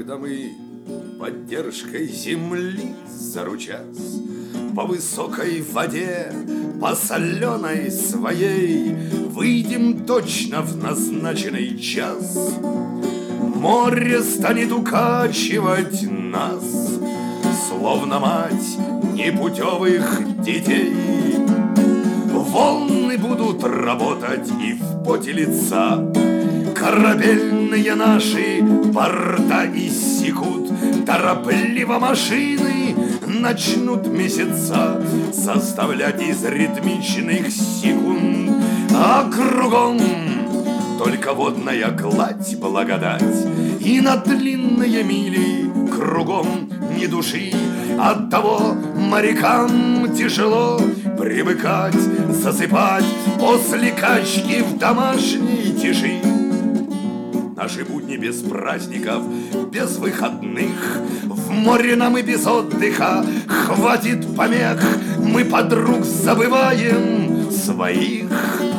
когда мы поддержкой земли заручась по высокой воде, по соленой своей, выйдем точно в назначенный час. Море станет укачивать нас, словно мать непутевых детей. Волны будут работать и в поте лица, корабельные наши борта иссекут, торопливо машины начнут месяца составлять из ритмичных секунд, а кругом только водная гладь, благодать, и на длинные мили кругом ни души. Оттого морякам тяжело привыкать, засыпать после качки в домашней тиши. Наши будни без праздников, без выходных, в море нам и без отдыха хватит помех. Мы подруг забываем своих,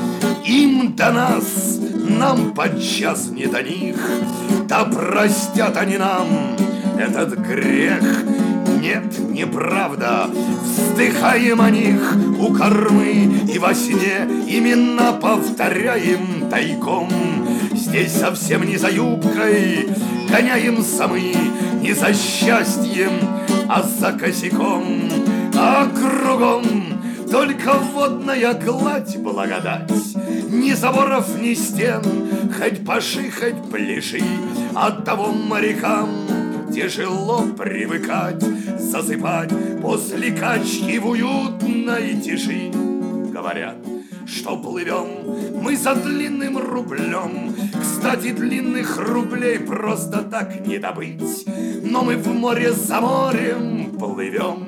им до нас, нам подчас не до них. Да простят они нам этот грех. Нет, неправда, вздыхаем о них у кормы и во сне именно повторяем тайком. Здесь совсем не за юбкой гоняемся мы, не за счастьем, а за косяком. А кругом только водная гладь, благодать, ни заборов, ни стен, хоть паши, хоть пляши. Оттого морякам тяжело привыкать, засыпать после качки в уютной тиши. Говорят, что плывем мы за длинным рублем. Кстати, длинных рублей просто так не добыть, но мы в море за морем плывем.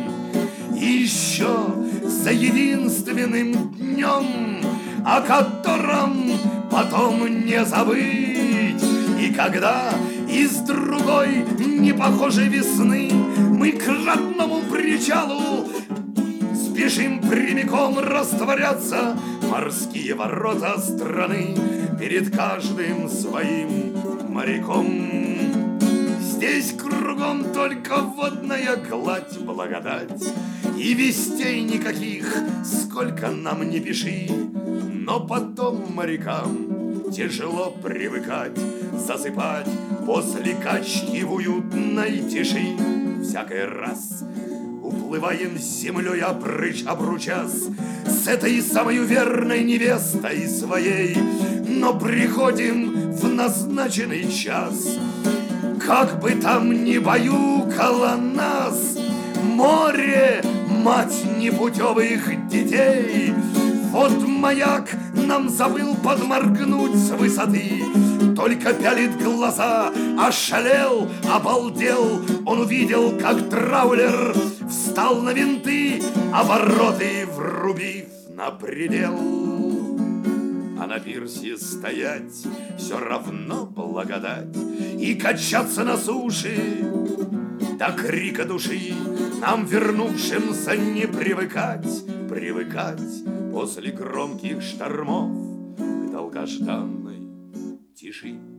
И еще за единственным днем, о котором потом не забыть. И когда из другой непохожей весны мы к родному причалу спешим прямиком растворяться, морские ворота страны перед каждым своим моряком. Здесь кругом только водная гладь, благодать, и вестей никаких, сколько нам не пиши. Но потом морякам тяжело привыкать, засыпать после качки в уютной тиши. Всякий раз уплываем с землей обручась с этой самой верной невестой своей, но приходим в назначенный час. Как бы там ни баюкало нас море, мать непутевых детей, вот маяк нам забыл подморгнуть с высоты, только пялит глаза, ошалел, обалдел. Он увидел, как траулер встал на винты, обороты врубив на предел. А на пирсе стоять все равно благодать, и качаться на суше до крика души. Нам, вернувшимся, не привыкать, привыкать после громких штормов к долгожданной тиши.